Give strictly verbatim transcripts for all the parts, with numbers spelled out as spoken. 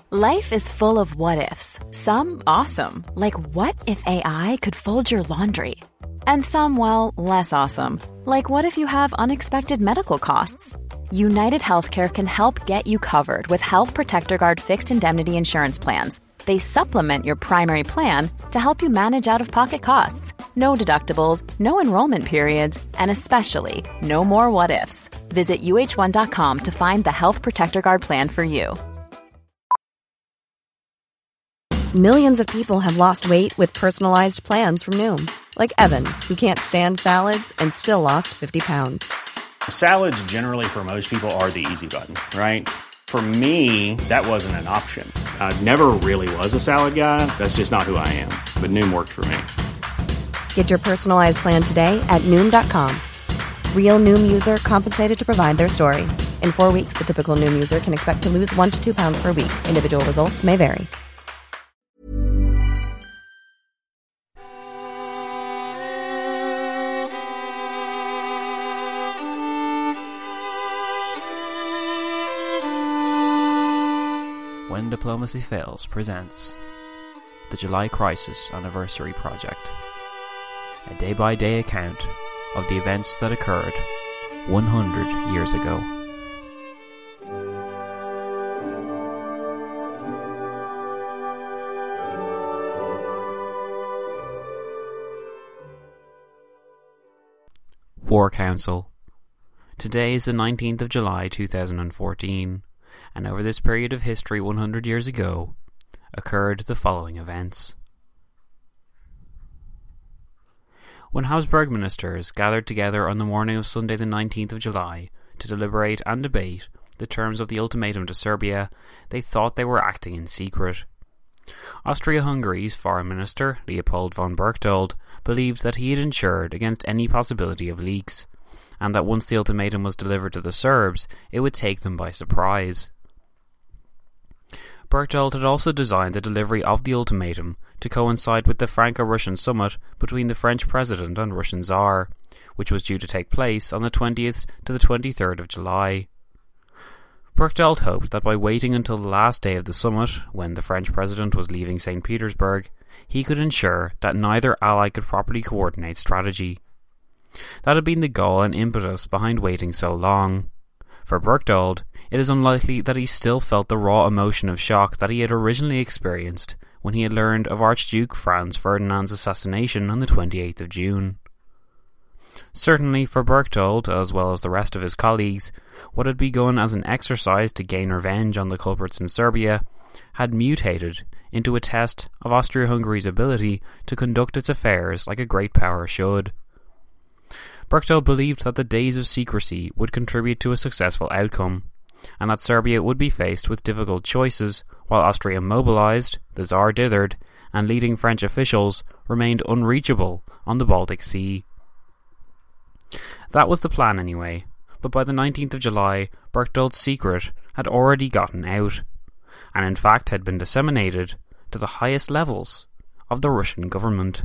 Life is full of what-ifs. Some awesome, like what if A I could fold your laundry? And some, well, less awesome, like what if you have unexpected medical costs? United Healthcare can help get you covered with Health Protector Guard fixed indemnity insurance plans. They supplement your primary plan to help you manage out-of-pocket costs. No deductibles, no enrollment periods, and especially no more what-ifs. Visit U H one dot com to find the Health Protector Guard plan for you. Millions of people have lost weight with personalized plans from Noom. Like Evan, who can't stand salads and still lost fifty pounds. Salads generally for most people are the easy button, right? For me, that wasn't an option. I never really was a salad guy. That's just not who I am. But Noom worked for me. Get your personalized plan today at Noom dot com. Real Noom user compensated to provide their story. In four weeks, the typical Noom user can expect to lose one to two pounds per week. Individual results may vary. When Diplomacy Fails presents the July Crisis Anniversary Project, a day-by-day account of the events that occurred one hundred years ago. War Council. Today is the nineteenth of July two thousand fourteen. And over this period of history one hundred years ago, occurred the following events. When Habsburg ministers gathered together on the morning of Sunday the nineteenth of July to deliberate and debate the terms of the ultimatum to Serbia, they thought they were acting in secret. Austria-Hungary's foreign minister, Leopold von Berchtold, believed that he had ensured against any possibility of leaks, and that once the ultimatum was delivered to the Serbs, it would take them by surprise. Berchtold had also designed the delivery of the ultimatum to coincide with the Franco-Russian summit between the French President and Russian Tsar, which was due to take place on the twentieth to the twenty-third of July. Berchtold hoped that by waiting until the last day of the summit, when the French President was leaving Saint Petersburg, he could ensure that neither ally could properly coordinate strategy. That had been the goal and impetus behind waiting so long. For Berchtold, it is unlikely that he still felt the raw emotion of shock that he had originally experienced when he had learned of Archduke Franz Ferdinand's assassination on the twenty-eighth of June. Certainly for Berchtold, as well as the rest of his colleagues, what had begun as an exercise to gain revenge on the culprits in Serbia had mutated into a test of Austria-Hungary's ability to conduct its affairs like a great power should. Berchtold believed that the days of secrecy would contribute to a successful outcome, and that Serbia would be faced with difficult choices while Austria mobilized, the Tsar dithered, and leading French officials remained unreachable on the Baltic Sea. That was the plan anyway, but by the nineteenth of July, Berchtold's secret had already gotten out, and in fact had been disseminated to the highest levels of the Russian government.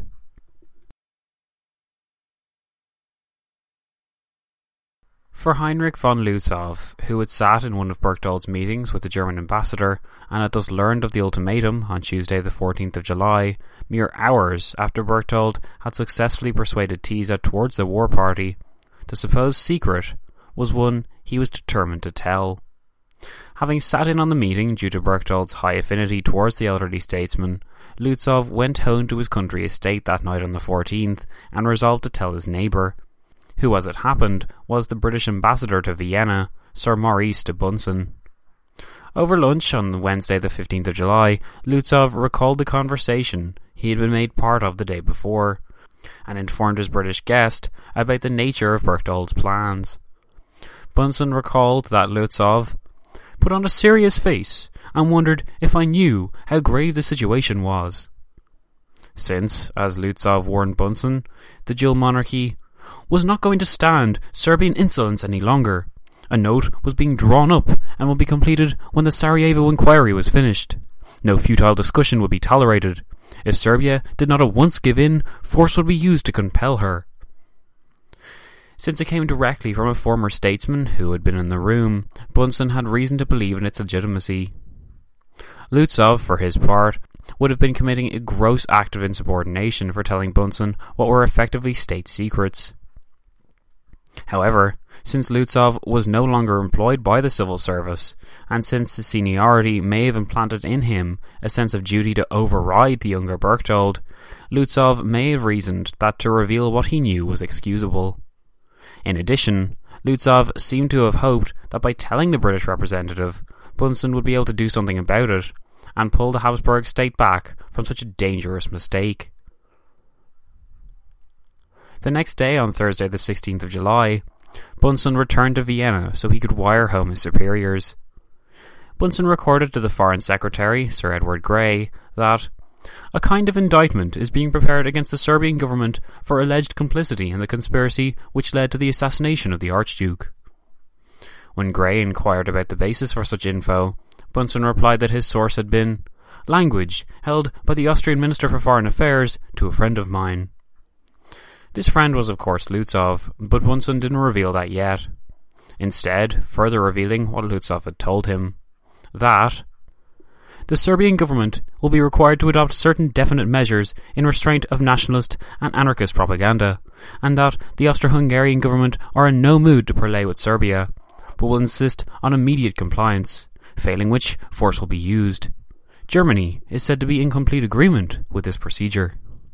For Heinrich von Lützow, who had sat in one of Berchtold's meetings with the German ambassador and had thus learned of the ultimatum on Tuesday the fourteenth of July, mere hours after Berchtold had successfully persuaded Tisza towards the war party, the supposed secret was one he was determined to tell. Having sat in on the meeting due to Berchtold's high affinity towards the elderly statesman, Lützow went home to his country estate that night on the fourteenth and resolved to tell his neighbour, who, as it happened, was the British ambassador to Vienna, Sir Maurice de Bunsen. Over lunch on Wednesday the fifteenth of July, Lützow recalled the conversation he had been made part of the day before, and informed his British guest about the nature of Berchtold's plans. Bunsen recalled that Lützow put on a serious face and wondered if I knew how grave the situation was. Since, as Lützow warned Bunsen, the dual monarchy was not going to stand Serbian insolence any longer. A note was being drawn up and would be completed when the Sarajevo inquiry was finished. No futile discussion would be tolerated. If Serbia did not at once give in, force would be used to compel her. Since it came directly from a former statesman who had been in the room, Bunsen had reason to believe in its legitimacy. Lutzow, for his part, would have been committing a gross act of insubordination for telling Bunsen what were effectively state secrets. However, since Lutzow was no longer employed by the civil service, and since his seniority may have implanted in him a sense of duty to override the younger Berchtold, Lutzow may have reasoned that to reveal what he knew was excusable. In addition, Lutzow seemed to have hoped that by telling the British representative, Bunsen would be able to do something about it, and pull the Habsburg state back from such a dangerous mistake. The next day, on Thursday the sixteenth of July, Bunsen returned to Vienna so he could wire home his superiors. Bunsen recorded to the Foreign Secretary, Sir Edward Grey, that a kind of indictment is being prepared against the Serbian government for alleged complicity in the conspiracy which led to the assassination of the Archduke. When Grey inquired about the basis for such info, Bunsen replied that his source had been language held by the Austrian Minister for Foreign Affairs to a friend of mine. This friend was of course Lutzow, but Bunsen didn't reveal that yet. Instead, further revealing what Lutzow had told him, that the Serbian government will be required to adopt certain definite measures in restraint of nationalist and anarchist propaganda, and that the Austro-Hungarian government are in no mood to parley with Serbia, but will insist on immediate compliance, failing which force will be used. Germany is said to be in complete agreement with this procedure.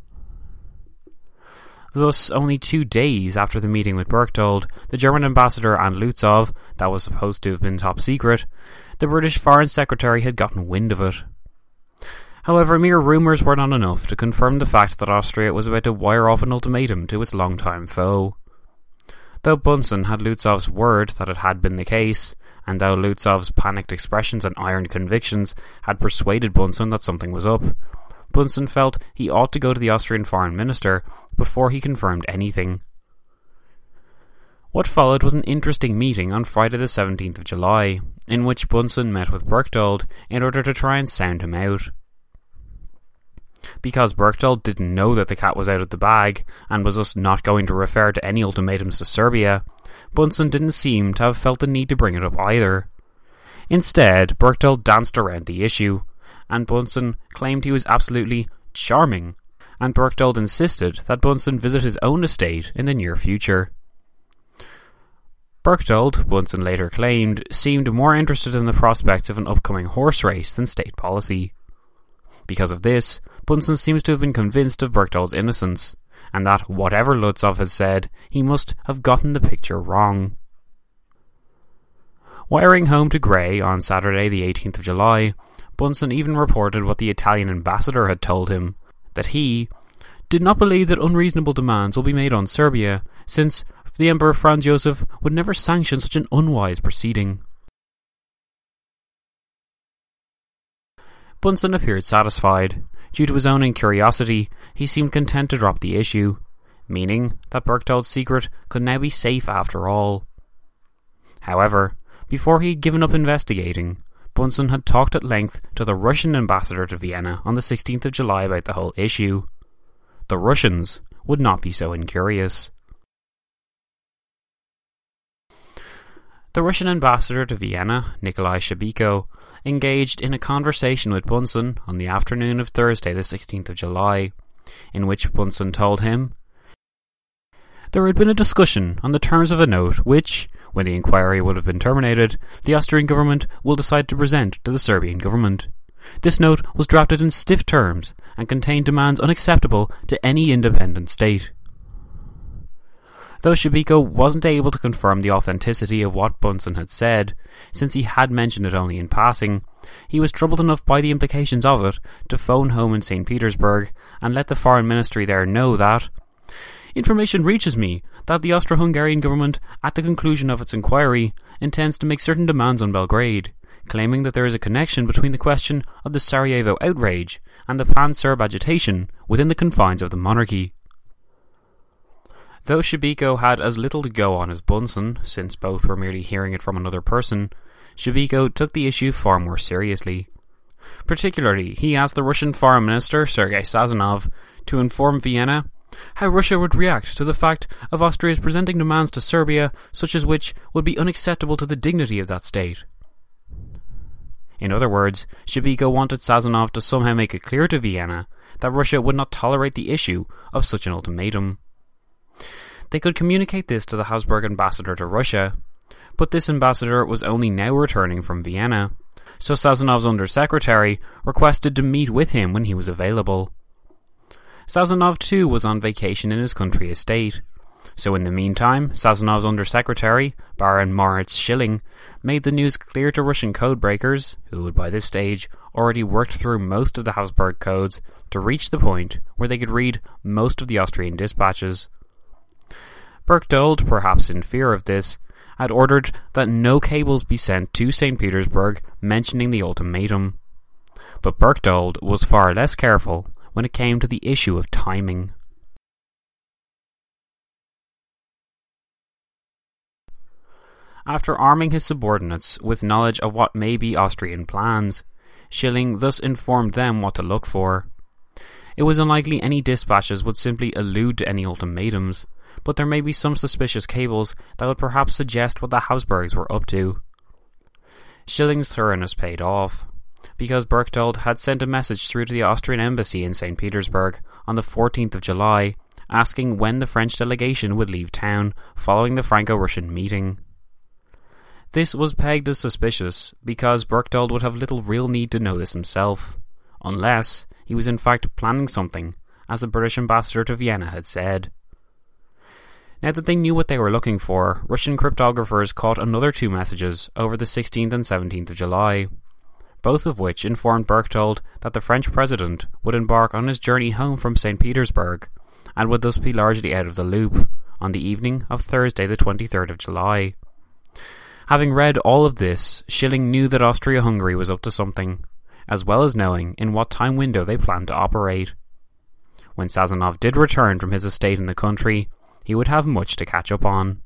Thus, only two days after the meeting with Berchtold, the German ambassador and Lutzow, that was supposed to have been top secret, the British Foreign Secretary had gotten wind of it. However, mere rumours were not enough to confirm the fact that Austria was about to wire off an ultimatum to its longtime foe. Though Bunsen had Lutzow's word that it had been the case, and though Lutzow's panicked expressions and iron convictions had persuaded Bunsen that something was up, Bunsen felt he ought to go to the Austrian foreign minister before he confirmed anything. What followed was an interesting meeting on Friday the seventeenth of July, in which Bunsen met with Berchtold in order to try and sound him out. Because Berchtold didn't know that the cat was out of the bag, and was thus not going to refer to any ultimatums to Serbia, Bunsen didn't seem to have felt the need to bring it up either. Instead, Berchtold danced around the issue, and Bunsen claimed he was absolutely charming, and Berchtold insisted that Bunsen visit his own estate in the near future. Berchtold, Bunsen later claimed, seemed more interested in the prospects of an upcoming horse race than state policy. Because of this, Bunsen seems to have been convinced of Berchtold's innocence, and that whatever Lutzow had said, he must have gotten the picture wrong. Wiring home to Grey on Saturday the eighteenth of July, Bunsen even reported what the Italian ambassador had told him, that he did not believe that unreasonable demands will be made on Serbia, since the Emperor Franz Joseph would never sanction such an unwise proceeding. Bunsen appeared satisfied. Due to his own incuriosity, he seemed content to drop the issue, meaning that Berchtold's secret could now be safe after all. However, before he had given up investigating, Bunsen had talked at length to the Russian ambassador to Vienna on the sixteenth of July about the whole issue. The Russians would not be so incurious. The Russian ambassador to Vienna, Nikolai Shebiko, engaged in a conversation with Bunsen on the afternoon of Thursday the sixteenth of July, in which Bunsen told him there had been a discussion on the terms of a note which, when the inquiry would have been terminated, the Austrian government will decide to present to the Serbian government. This note was drafted in stiff terms and contained demands unacceptable to any independent state. Though Shebiko wasn't able to confirm the authenticity of what Bunsen had said, since he had mentioned it only in passing, he was troubled enough by the implications of it to phone home in Saint Petersburg and let the foreign ministry there know that information reaches me that the Austro-Hungarian government, at the conclusion of its inquiry, intends to make certain demands on Belgrade, claiming that there is a connection between the question of the Sarajevo outrage and the pan-Serb agitation within the confines of the monarchy. Though Shebiko had as little to go on as Bunsen, since both were merely hearing it from another person, Shebiko took the issue far more seriously. Particularly, he asked the Russian Foreign Minister, Sergei Sazonov, to inform Vienna how Russia would react to the fact of Austria's presenting demands to Serbia such as which would be unacceptable to the dignity of that state. In other words, Szybiko wanted Sazonov to somehow make it clear to Vienna that Russia would not tolerate the issue of such an ultimatum. They could communicate this to the Habsburg ambassador to Russia, but this ambassador was only now returning from Vienna, so Sazonov's undersecretary requested to meet with him when he was available. Sazonov too was on vacation in his country estate, so in the meantime Sazonov's undersecretary, Baron Moritz Schilling, made the news clear to Russian codebreakers, who had by this stage already worked through most of the Habsburg codes to reach the point where they could read most of the Austrian dispatches. Berchtold, perhaps in fear of this, had ordered that no cables be sent to Saint Petersburg mentioning the ultimatum. But Berchtold was far less careful when it came to the issue of timing. After arming his subordinates with knowledge of what may be Austrian plans, Schilling thus informed them what to look for. It was unlikely any dispatches would simply allude to any ultimatums, but there may be some suspicious cables that would perhaps suggest what the Habsburgs were up to. Schilling's thoroughness paid off, because Berchtold had sent a message through to the Austrian embassy in Saint Petersburg on the fourteenth of July, asking when the French delegation would leave town following the Franco-Russian meeting. This was pegged as suspicious because Berchtold would have little real need to know this himself, unless he was in fact planning something, as the British ambassador to Vienna had said. Now that they knew what they were looking for, Russian cryptographers caught another two messages over the sixteenth and seventeenth of July, both of which informed Berchtold that the French president would embark on his journey home from Saint Petersburg, and would thus be largely out of the loop, on the evening of Thursday the twenty-third of July. Having read all of this, Schilling knew that Austria-Hungary was up to something, as well as knowing in what time window they planned to operate. When Sazonov did return from his estate in the country, he would have much to catch up on.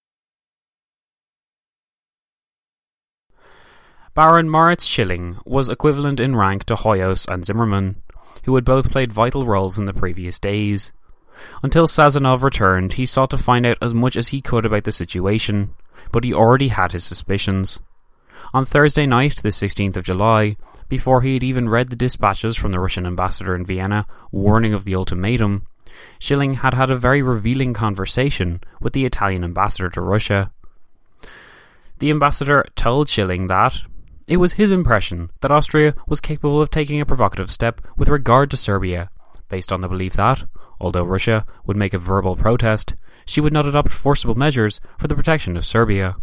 Baron Moritz Schilling was equivalent in rank to Hoyos and Zimmermann, who had both played vital roles in the previous days. Until Sazonov returned, he sought to find out as much as he could about the situation, but he already had his suspicions. On Thursday night, the sixteenth of July, before he had even read the dispatches from the Russian ambassador in Vienna warning of the ultimatum, Schilling had had a very revealing conversation with the Italian ambassador to Russia. The ambassador told Schilling that it was his impression that Austria was capable of taking a provocative step with regard to Serbia, based on the belief that, although Russia would make a verbal protest, she would not adopt forcible measures for the protection of Serbia.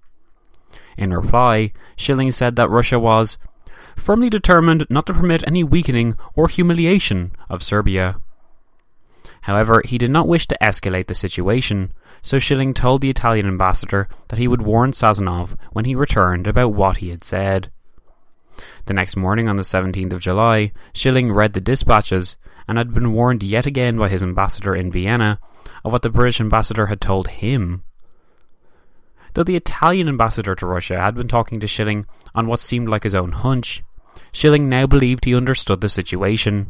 In reply, Schilling said that Russia was firmly determined not to permit any weakening or humiliation of Serbia. However, he did not wish to escalate the situation, so Schilling told the Italian ambassador that he would warn Sazonov when he returned about what he had said. The next morning, on the seventeenth of July, Schilling read the dispatches and had been warned yet again by his ambassador in Vienna of what the British ambassador had told him. Though the Italian ambassador to Russia had been talking to Schilling on what seemed like his own hunch, Schilling now believed he understood the situation.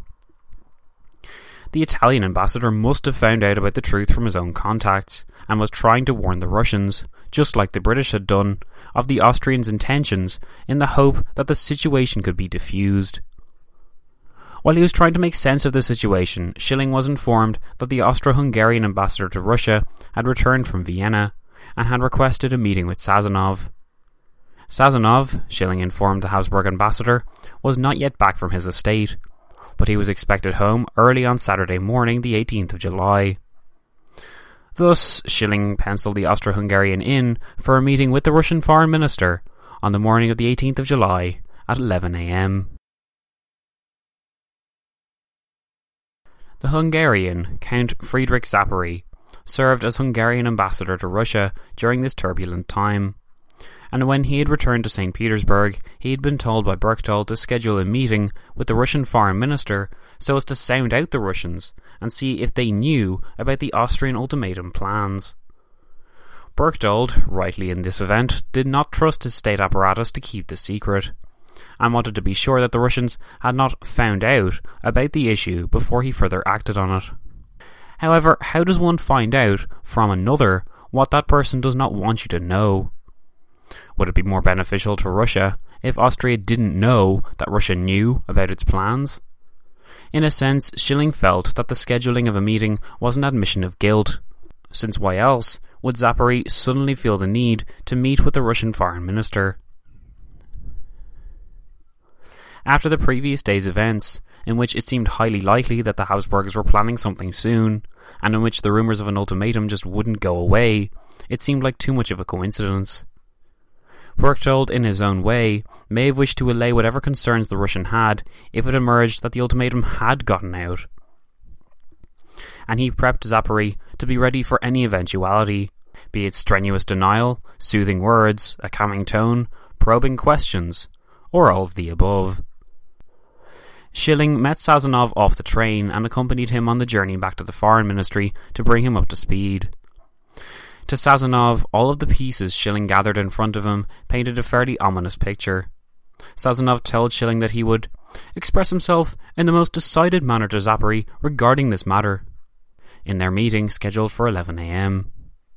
The Italian ambassador must have found out about the truth from his own contacts, and was trying to warn the Russians, just like the British had done, of the Austrians' intentions in the hope that the situation could be diffused. While he was trying to make sense of the situation, Schilling was informed that the Austro-Hungarian ambassador to Russia had returned from Vienna, and had requested a meeting with Sazonov. Sazonov, Schilling informed the Habsburg ambassador, was not yet back from his estate, but he was expected home early on Saturday morning, the eighteenth of July. Thus, Schilling penciled the Austro-Hungarian in for a meeting with the Russian foreign minister on the morning of the eighteenth of July at eleven a.m. The Hungarian, Count Friedrich Zapori, served as Hungarian ambassador to Russia during this turbulent time, and when he had returned to Saint Petersburg, he had been told by Berchtold to schedule a meeting with the Russian foreign minister so as to sound out the Russians and see if they knew about the Austrian ultimatum plans. Berchtold, rightly in this event, did not trust his state apparatus to keep the secret, and wanted to be sure that the Russians had not found out about the issue before he further acted on it. However, how does one find out from another what that person does not want you to know? Would it be more beneficial to Russia if Austria didn't know that Russia knew about its plans. In a sense, Schilling felt that the scheduling of a meeting was an admission of guilt, since why else would Zachary suddenly feel the need to meet with the Russian foreign minister? After the previous day's events, in which it seemed highly likely that the Habsburgs were planning something soon, and in which the rumours of an ultimatum just wouldn't go away, it seemed like too much of a coincidence. Berchtold, in his own way, may have wished to allay whatever concerns the Russian had if it emerged that the ultimatum had gotten out. And he prepped Zachary to be ready for any eventuality, be it strenuous denial, soothing words, a calming tone, probing questions, or all of the above. Schilling met Sazonov off the train and accompanied him on the journey back to the Foreign Ministry to bring him up to speed. To Sazonov, all of the pieces Schilling gathered in front of him painted a fairly ominous picture. Sazonov told Schilling that he would express himself in the most decided manner to Zachary regarding this matter, in their meeting scheduled for eleven a.m.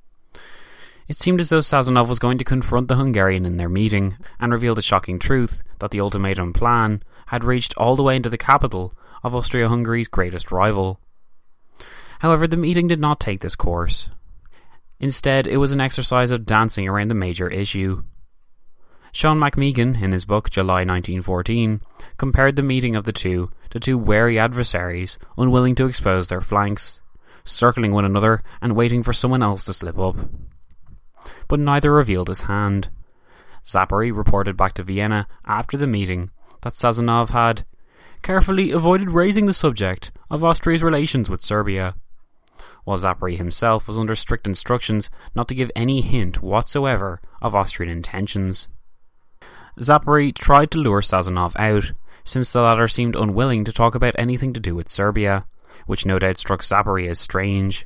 It seemed as though Sazonov was going to confront the Hungarian in their meeting and reveal the shocking truth that the ultimatum plan had reached all the way into the capital of Austria-Hungary's greatest rival. However, the meeting did not take this course. Instead, it was an exercise of dancing around the major issue. Sean McMeegan, in his book July nineteen fourteen, compared the meeting of the two to two wary adversaries unwilling to expose their flanks, circling one another and waiting for someone else to slip up. But neither revealed his hand. Zachary reported back to Vienna after the meeting that Sazonov had carefully avoided raising the subject of Austria's relations with Serbia, while Zachary himself was under strict instructions not to give any hint whatsoever of Austrian intentions. Zachary tried to lure Sazonov out, since the latter seemed unwilling to talk about anything to do with Serbia, which no doubt struck Zachary as strange.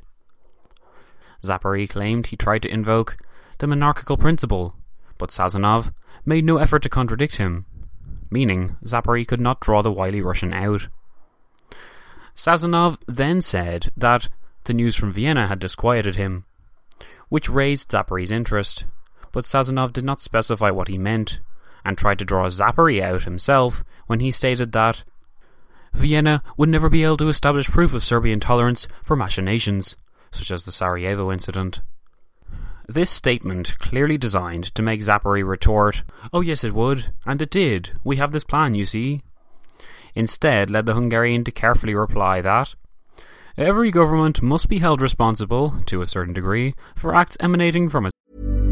Zachary claimed he tried to invoke the monarchical principle, but Sazonov made no effort to contradict him, meaning Zachary could not draw the wily Russian out. Sazonov then said that the news from Vienna had disquieted him, which raised Zachary's interest, but Sazonov did not specify what he meant, and tried to draw Zachary out himself when he stated that Vienna would never be able to establish proof of Serbian tolerance for machinations, such as the Sarajevo incident. This statement clearly designed to make Zachary retort, "Oh yes it would, and it did, we have this plan, you see," instead led the Hungarian to carefully reply that every government must be held responsible, to a certain degree, for acts emanating from its.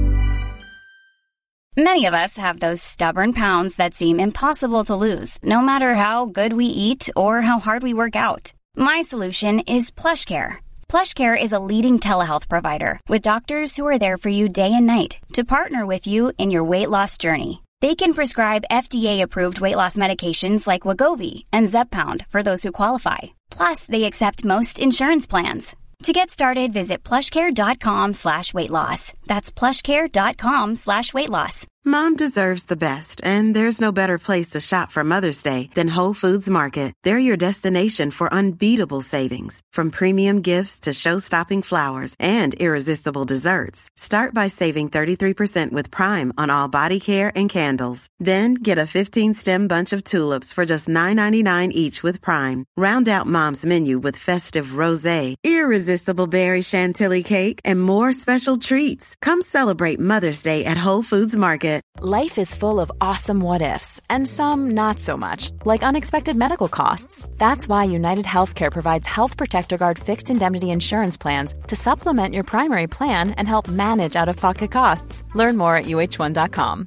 Many of us have those stubborn pounds that seem impossible to lose, no matter how good we eat or how hard we work out. My solution is PlushCare. PlushCare is a leading telehealth provider with doctors who are there for you day and night to partner with you in your weight loss journey. They can prescribe F D A-approved weight loss medications like Wegovy and Zepbound for those who qualify. Plus, they accept most insurance plans. To get started, visit plushcare.com slash weight loss. That's plushcare.com slash weight loss. Mom deserves the best, and there's no better place to shop for Mother's Day than Whole Foods Market. They're your destination for unbeatable savings, from premium gifts to show-stopping flowers and irresistible desserts. Start by saving thirty-three percent with Prime on all body care and candles. Then get a fifteen-stem bunch of tulips for just nine ninety-nine each with Prime. Round out Mom's menu with festive rosé, irresistible berry chantilly cake, and more special treats. Come celebrate Mother's Day at Whole Foods Market. Life is full of awesome what-ifs, and some not so much, like unexpected medical costs. That's why United Healthcare provides Health Protector Guard fixed indemnity insurance plans to supplement your primary plan and help manage out-of-pocket costs. Learn more at U H one dot com.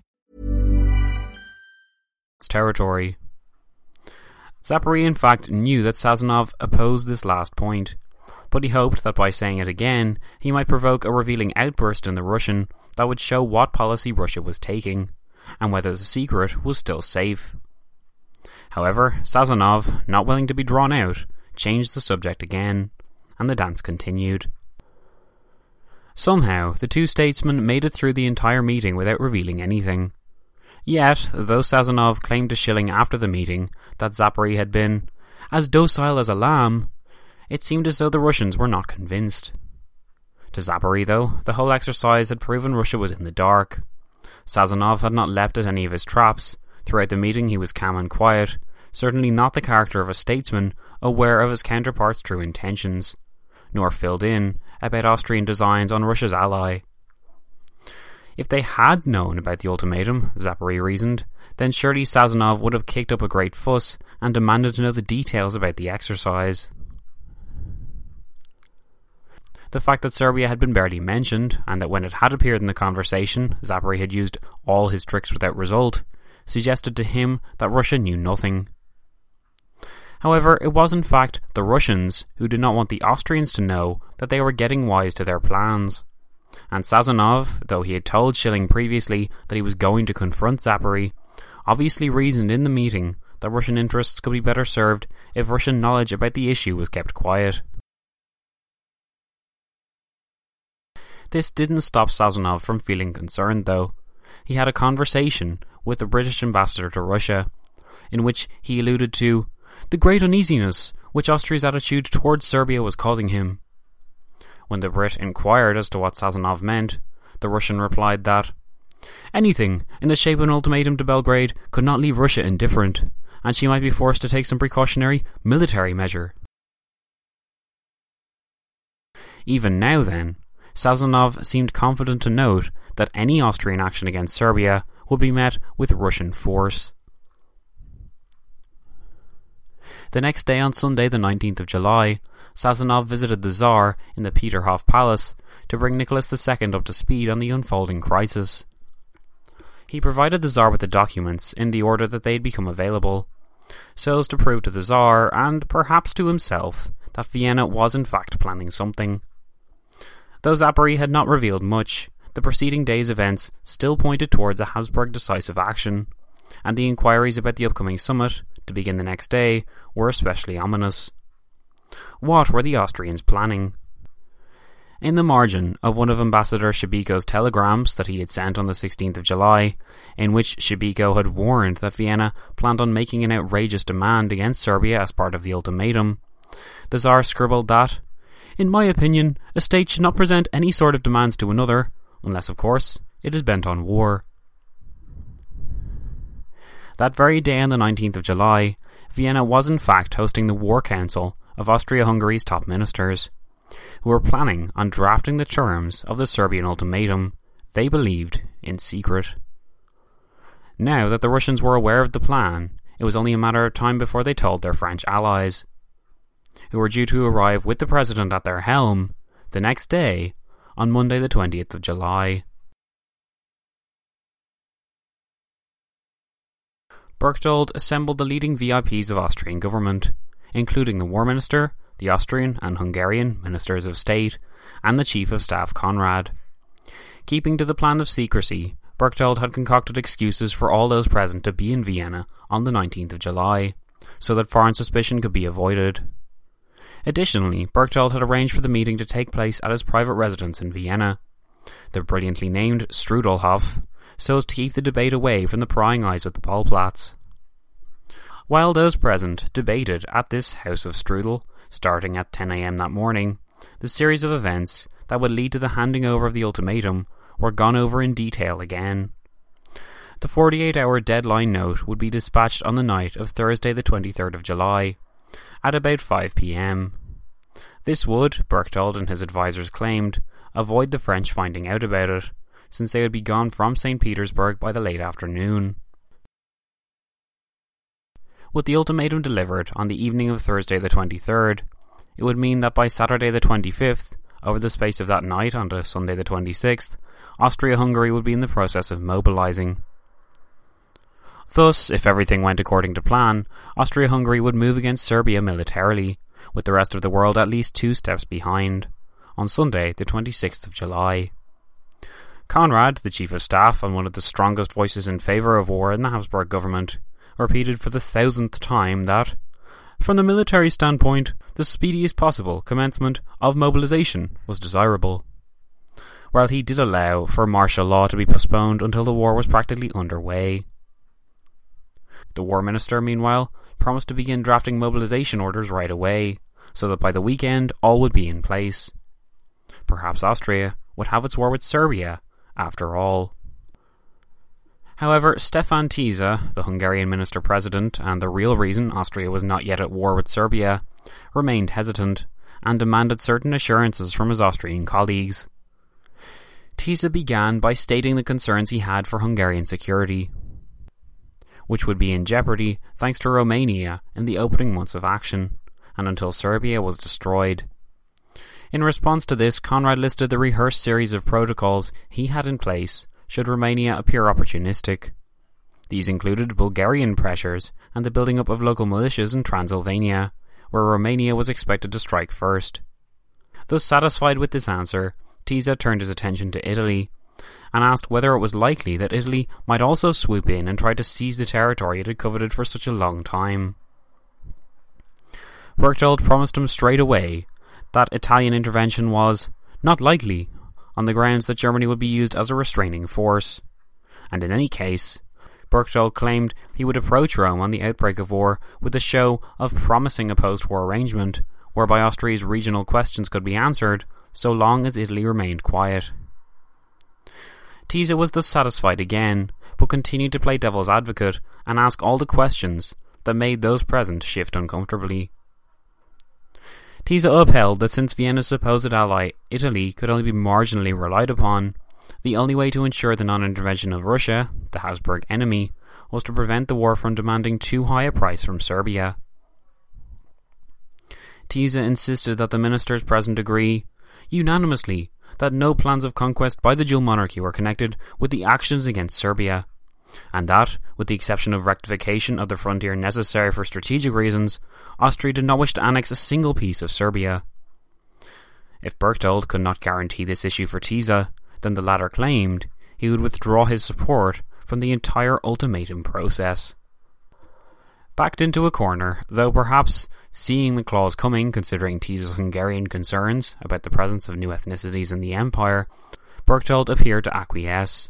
Territory. Zachary in fact knew that Sazonov opposed this last point, but he hoped that by saying it again, he might provoke a revealing outburst in the Russian that would show what policy Russia was taking, and whether the secret was still safe. However, Sazonov, not willing to be drawn out, changed the subject again, and the dance continued. Somehow, the two statesmen made it through the entire meeting without revealing anything. Yet, though Sazonov claimed to Schilling after the meeting that Zachary had been as docile as a lamb, it seemed as though the Russians were not convinced. To Zachary, though, the whole exercise had proven Russia was in the dark. Sazonov had not leapt at any of his traps, Throughout the meeting he was calm and quiet, certainly not the character of a statesman aware of his counterpart's true intentions, nor filled in about Austrian designs on Russia's ally. If they had known about the ultimatum, Zapari reasoned, then surely Sazonov would have kicked up a great fuss and demanded to know the details about the exercise. The fact that Serbia had been barely mentioned, and that when it had appeared in the conversation, Zapari had used all his tricks without result, suggested to him that Russia knew nothing. However, it was in fact the Russians who did not want the Austrians to know that they were getting wise to their plans. And Sazonov, though he had told Schilling previously that he was going to confront Zapari, obviously reasoned in the meeting that Russian interests could be better served if Russian knowledge about the issue was kept quiet. This didn't stop Sazonov from feeling concerned, though. He had a conversation with the British ambassador to Russia, in which he alluded to the great uneasiness which Austria's attitude towards Serbia was causing him. When the Brit inquired as to what Sazonov meant, the Russian replied that anything in the shape of an ultimatum to Belgrade could not leave Russia indifferent, and she might be forced to take some precautionary military measure. Even now then, Sazonov seemed confident to note that any Austrian action against Serbia would be met with Russian force. The next day, on Sunday the nineteenth of July, Sazonov visited the Tsar in the Peterhof Palace to bring Nicholas the Second up to speed on the unfolding crisis. He provided the Tsar with the documents in the order that they had become available, so as to prove to the Tsar, and perhaps to himself, that Vienna was in fact planning something. Though Zapari had not revealed much, the preceding day's events still pointed towards a Habsburg decisive action, and the inquiries about the upcoming summit, to begin the next day, were especially ominous. What were the Austrians planning? In the margin of one of Ambassador Shebiko's telegrams that he had sent on the sixteenth of July, in which Shebiko had warned that Vienna planned on making an outrageous demand against Serbia as part of the ultimatum, the Tsar scribbled that, in my opinion, a state should not present any sort of demands to another, unless, of course, it is bent on war. That very day on the nineteenth of July, Vienna was in fact hosting the War Council of Austria-Hungary's top ministers, who were planning on drafting the terms of the Serbian ultimatum, they believed, in secret. Now that the Russians were aware of the plan, it was only a matter of time before they told their French allies, who were due to arrive with the President at their helm the next day, on Monday the twentieth of July. Berchtold assembled the leading V I Ps of Austrian government, including the War Minister, the Austrian and Hungarian Ministers of State, and the Chief of Staff Conrad. Keeping to the plan of secrecy, Berchtold had concocted excuses for all those present to be in Vienna on the nineteenth of July, so that foreign suspicion could be avoided. Additionally, Berchtold had arranged for the meeting to take place at his private residence in Vienna, the brilliantly named Strudelhof, so as to keep the debate away from the prying eyes of the Pohlplatz. While those present debated at this house of Strudel, starting at ten a.m. that morning, the series of events that would lead to the handing over of the ultimatum were gone over in detail again. The forty-eight hour deadline note would be dispatched on the night of Thursday the twenty-third of July, at about five p.m. This would, Berchtold and his advisers claimed, avoid the French finding out about it, since they would be gone from Saint Petersburg by the late afternoon. With the ultimatum delivered on the evening of Thursday the twenty-third, it would mean that by Saturday the twenty-fifth, over the space of that night onto Sunday the twenty-sixth, Austria-Hungary would be in the process of mobilising. Thus, if everything went according to plan, Austria-Hungary would move against Serbia militarily, with the rest of the world at least two steps behind, on Sunday the twenty-sixth of July. Conrad, the Chief of Staff and one of the strongest voices in favour of war in the Habsburg government, repeated for the thousandth time that, from the military standpoint, the speediest possible commencement of mobilisation was desirable, while he did allow for martial law to be postponed until the war was practically underway. The War Minister, meanwhile, promised to begin drafting mobilisation orders right away, so that by the weekend all would be in place. Perhaps Austria would have its war with Serbia, after all. However, Stefan Tisza, the Hungarian minister-president and the real reason Austria was not yet at war with Serbia, remained hesitant and demanded certain assurances from his Austrian colleagues. Tisza began by stating the concerns he had for Hungarian security, which would be in jeopardy thanks to Romania in the opening months of action, and until Serbia was destroyed. In response to this, Conrad listed the rehearsed series of protocols he had in place should Romania appear opportunistic. These included Bulgarian pressures and the building up of local militias in Transylvania, where Romania was expected to strike first. Thus satisfied with this answer, Tisza turned his attention to Italy, and asked whether it was likely that Italy might also swoop in and try to seize the territory it had coveted for such a long time. Berchtold promised him straight away that Italian intervention was not likely, on the grounds that Germany would be used as a restraining force. And in any case, Berchtold claimed he would approach Rome on the outbreak of war with a show of promising a post-war arrangement, whereby Austria's regional questions could be answered, so long as Italy remained quiet. Tisza was thus satisfied again, but continued to play devil's advocate and ask all the questions that made those present shift uncomfortably. Tisza upheld that since Vienna's supposed ally, Italy, could only be marginally relied upon, the only way to ensure the non-intervention of Russia, the Habsburg enemy, was to prevent the war from demanding too high a price from Serbia. Tisza insisted that the ministers present agree unanimously that no plans of conquest by the dual monarchy were connected with the actions against Serbia, and that, with the exception of rectification of the frontier necessary for strategic reasons, Austria did not wish to annex a single piece of Serbia. If Berchtold could not guarantee this issue for Tisza, then the latter claimed he would withdraw his support from the entire ultimatum process. Backed into a corner, though perhaps seeing the clause coming considering Tisza's Hungarian concerns about the presence of new ethnicities in the empire, Berchtold appeared to acquiesce.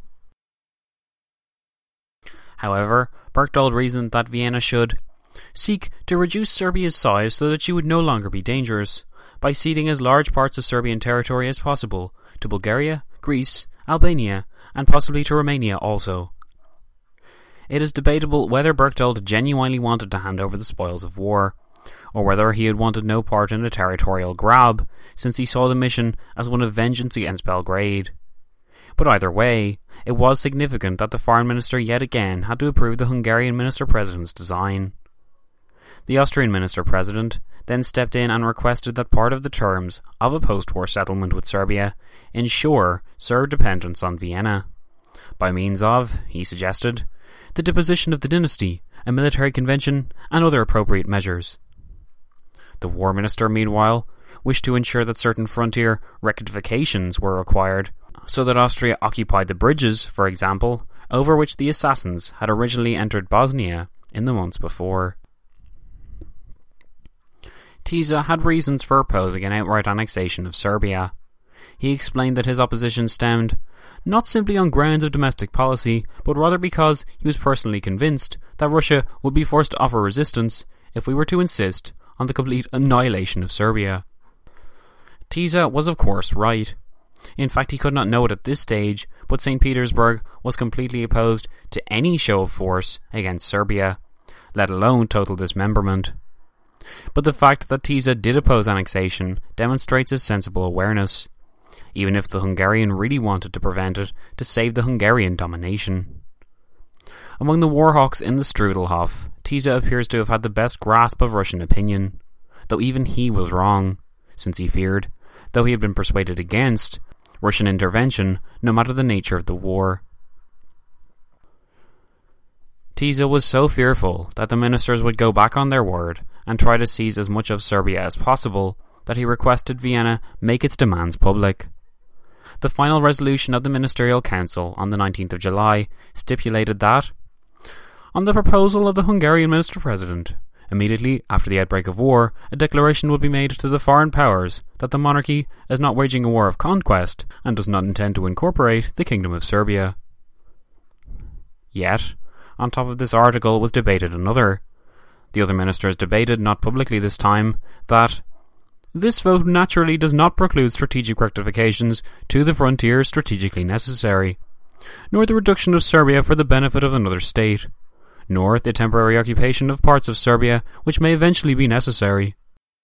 However, Berchtold reasoned that Vienna should seek to reduce Serbia's size so that she would no longer be dangerous, by ceding as large parts of Serbian territory as possible to Bulgaria, Greece, Albania, and possibly to Romania also. It is debatable whether Berchtold genuinely wanted to hand over the spoils of war, or whether he had wanted no part in a territorial grab, since he saw the mission as one of vengeance against Belgrade. But either way, it was significant that the foreign minister yet again had to approve the Hungarian minister-president's design. The Austrian minister-president then stepped in and requested that part of the terms of a post-war settlement with Serbia ensure Serb dependence on Vienna, by means of, he suggested, the deposition of the dynasty, a military convention, and other appropriate measures. The war minister, meanwhile, wished to ensure that certain frontier rectifications were required, so that Austria occupied the bridges, for example, over which the assassins had originally entered Bosnia in the months before. Tisza had reasons for opposing an outright annexation of Serbia. He explained that his opposition stemmed not simply on grounds of domestic policy, but rather because he was personally convinced that Russia would be forced to offer resistance if we were to insist on the complete annihilation of Serbia. Tisza was of course right. In fact, he could not know it at this stage, but Saint Petersburg was completely opposed to any show of force against Serbia, let alone total dismemberment. But the fact that Tisza did oppose annexation demonstrates his sensible awareness, even if the Hungarian really wanted to prevent it to save the Hungarian domination. Among the warhawks in the Strudelhof, Tisza appears to have had the best grasp of Russian opinion, though even he was wrong, since he feared, though he had been persuaded against, Russian intervention, no matter the nature of the war. Tisza was so fearful that the ministers would go back on their word and try to seize as much of Serbia as possible that he requested Vienna make its demands public. The final resolution of the Ministerial Council on the nineteenth of July stipulated that, on the proposal of the Hungarian Minister-President, immediately after the outbreak of war, a declaration would be made to the foreign powers that the monarchy is not waging a war of conquest and does not intend to incorporate the Kingdom of Serbia. Yet, on top of this article was debated another. The other ministers debated, not publicly this time, that this vote naturally does not preclude strategic rectifications to the frontier strategically necessary, nor the reduction of Serbia for the benefit of another state, nor the temporary occupation of parts of Serbia which may eventually be necessary.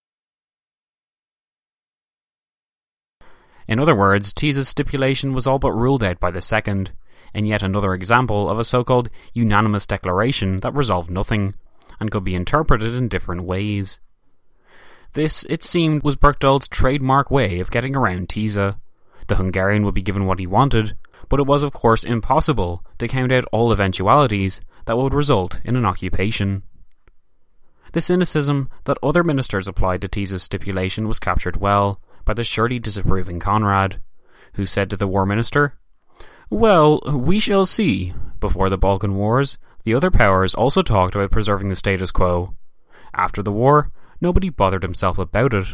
In other words, Tisa's stipulation was all but ruled out by the second, and yet another example of a so-called unanimous declaration that resolved nothing, and could be interpreted in different ways. This, it seemed, was Berchtold's trademark way of getting around Tisa. The Hungarian would be given what he wanted, but it was of course impossible to count out all eventualities that would result in an occupation. The cynicism that other ministers applied to Tisa's stipulation was captured well by the surely disapproving Conrad, who said to the War Minister, "Well, we shall see. Before the Balkan Wars, the other powers also talked about preserving the status quo. After the war, nobody bothered himself about it."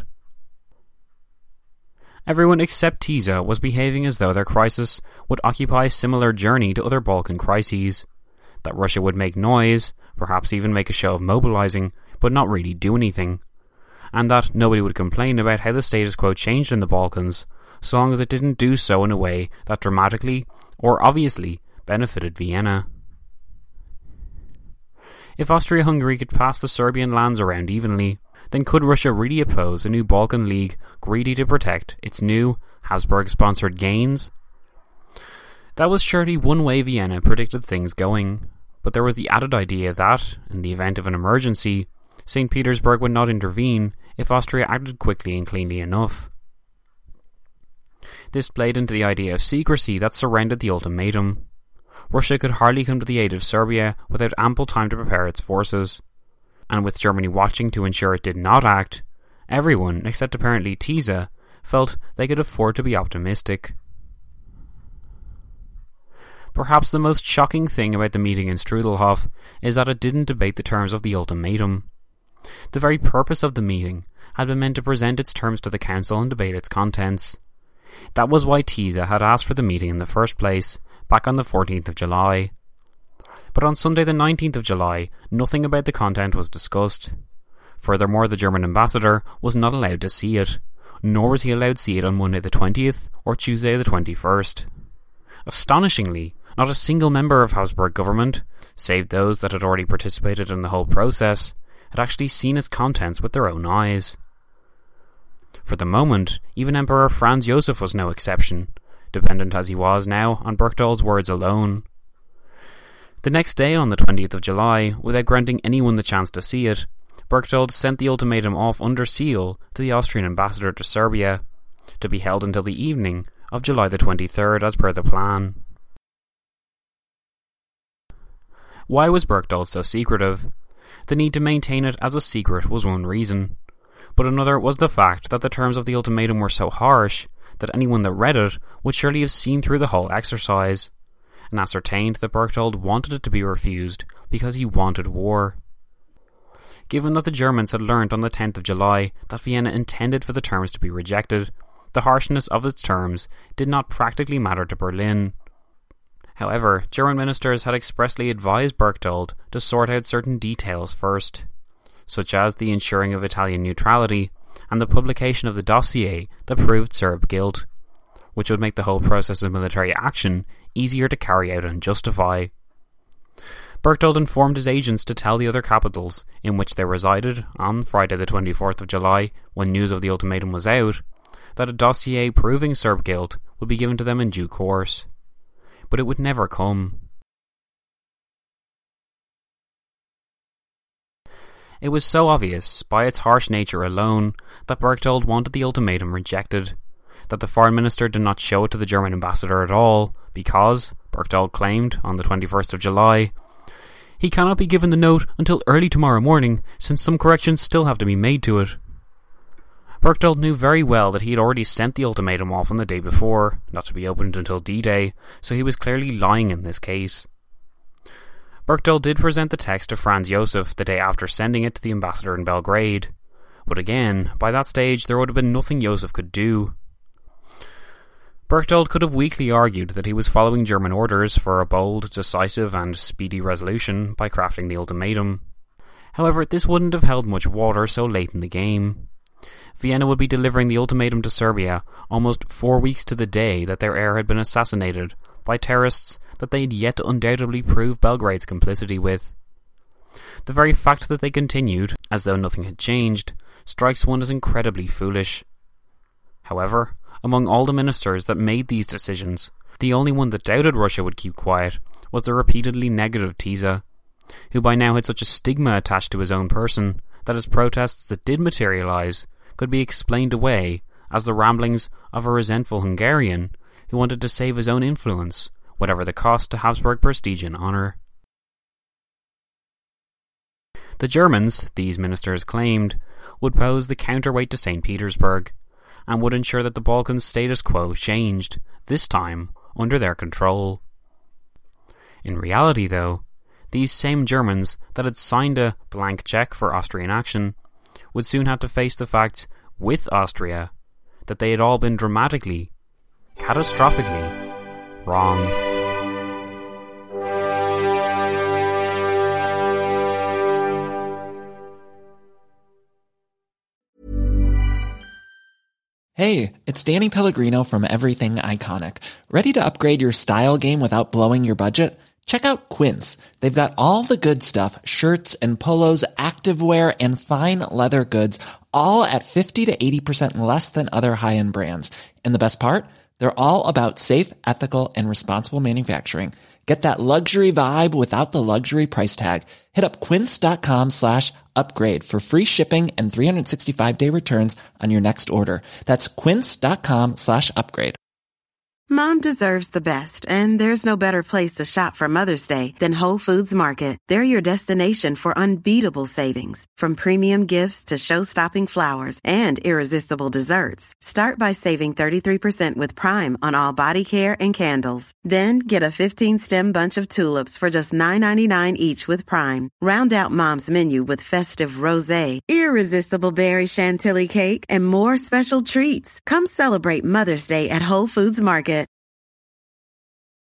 Everyone except Tisa was behaving as though their crisis would occupy a similar journey to other Balkan crises, that Russia would make noise, perhaps even make a show of mobilizing, but not really do anything, and that nobody would complain about how the status quo changed in the Balkans, so long as it didn't do so in a way that dramatically or obviously benefited Vienna. If Austria-Hungary could pass the Serbian lands around evenly, then could Russia really oppose a new Balkan League greedy to protect its new Habsburg-sponsored gains? That was surely one way Vienna predicted things going, but there was the added idea that, in the event of an emergency, Saint Petersburg would not intervene if Austria acted quickly and cleanly enough. This played into the idea of secrecy that surrounded the ultimatum. Russia could hardly come to the aid of Serbia without ample time to prepare its forces, and with Germany watching to ensure it did not act, everyone, except apparently Tisa, felt they could afford to be optimistic. Perhaps the most shocking thing about the meeting in Strudelhof is that it didn't debate the terms of the ultimatum. The very purpose of the meeting had been meant to present its terms to the Council and debate its contents. That was why Tisa had asked for the meeting in the first place, back on the fourteenth of July. But on Sunday the nineteenth of July, nothing about the content was discussed. Furthermore, the German ambassador was not allowed to see it, nor was he allowed to see it on Monday the twentieth or Tuesday the twenty-first. Astonishingly, not a single member of Habsburg government, save those that had already participated in the whole process, had actually seen its contents with their own eyes. For the moment, even Emperor Franz Josef was no exception, dependent as he was now on Berchtold's words alone. The next day, on the twentieth of July, without granting anyone the chance to see it, Berchtold sent the ultimatum off under seal to the Austrian ambassador to Serbia, to be held until the evening of July the twenty-third as per the plan. Why was Berchtold so secretive? The need to maintain it as a secret was one reason, but another was the fact that the terms of the ultimatum were so harsh that anyone that read it would surely have seen through the whole exercise, and ascertained that Berchtold wanted it to be refused because he wanted war. Given that the Germans had learnt on the tenth of July that Vienna intended for the terms to be rejected, the harshness of its terms did not practically matter to Berlin. However, German ministers had expressly advised Berchtold to sort out certain details first, such as the ensuring of Italian neutrality and the publication of the dossier that proved Serb guilt, which would make the whole process of military action easier to carry out and justify. Berchtold informed his agents to tell the other capitals in which they resided on Friday the twenty-fourth of July, when news of the ultimatum was out, that a dossier proving Serb guilt would be given to them in due course. But it would never come. It was so obvious, by its harsh nature alone, that Berchtold wanted the ultimatum rejected, that the foreign minister did not show it to the German ambassador at all, because, Berchtold claimed on the twenty-first of July, he cannot be given the note until early tomorrow morning, since some corrections still have to be made to it. Berchtold knew very well that he had already sent the ultimatum off on the day before, not to be opened until D-Day, so he was clearly lying in this case. Berchtold did present the text to Franz Josef the day after sending it to the ambassador in Belgrade, but again, by that stage there would have been nothing Josef could do. Berchtold could have weakly argued that he was following German orders for a bold, decisive and speedy resolution by crafting the ultimatum. However, this wouldn't have held much water so late in the game. Vienna would be delivering the ultimatum to Serbia almost four weeks to the day that their heir had been assassinated by terrorists that they had yet to undoubtedly prove Belgrade's complicity with. The very fact that they continued, as though nothing had changed, strikes one as incredibly foolish. However, among all the ministers that made these decisions, the only one that doubted Russia would keep quiet was the repeatedly negative Tisza, who by now had such a stigma attached to his own person that his protests that did materialise could be explained away as the ramblings of a resentful Hungarian who wanted to save his own influence, whatever the cost to Habsburg prestige and honour. The Germans, these ministers claimed, would pose the counterweight to Saint Petersburg, and would ensure that the Balkans' status quo changed, this time under their control. In reality, though, these same Germans that had signed a blank cheque for Austrian action would soon have to face the fact, with Austria, that they had all been dramatically, catastrophically, wrong. Hey, it's Danny Pellegrino from Everything Iconic. Ready to upgrade your style game without blowing your budget? Check out Quince. They've got all the good stuff, shirts and polos, activewear, and fine leather goods, all at fifty to eighty percent less than other high-end brands. And the best part? They're all about safe, ethical, and responsible manufacturing. Get that luxury vibe without the luxury price tag. Hit up quince.com slash upgrade for free shipping and three sixty-five day returns on your next order. That's quince.com slash upgrade. Mom deserves the best, and there's no better place to shop for Mother's Day than Whole Foods Market. They're your destination for unbeatable savings, from premium gifts to show-stopping flowers and irresistible desserts. Start by saving thirty-three percent with Prime on all body care and candles. Then get a fifteen-stem bunch of tulips for just nine ninety-nine each with Prime. Round out Mom's menu with festive rosé, irresistible berry chantilly cake, and more special treats. Come celebrate Mother's Day at Whole Foods Market.